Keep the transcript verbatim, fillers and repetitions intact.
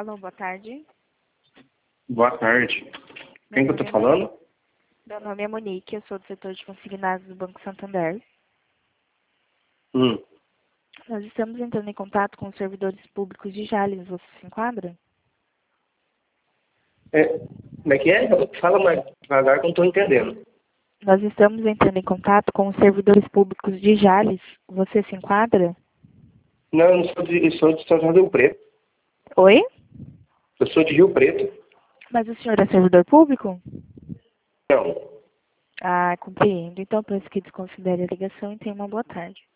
Alô, boa tarde. Boa tarde. Quem que eu tô Meu nome é falando? Meu nome é Monique, eu sou do setor de consignados do Banco Santander. Hum. Nós estamos entrando em contato com os servidores públicos de Jales. Você se enquadra? É, como é que é? Fala mais devagar que eu não tô entendendo. Nós estamos entrando em contato com os servidores públicos de Jales. Você se enquadra? Não, eu não sou de, eu sou de São João do Rio Preto. Oi? Eu sou de Rio Preto. Mas o senhor é servidor público? Não. Ah, compreendo. Então, peço que desconsidere a ligação e tenha uma boa tarde.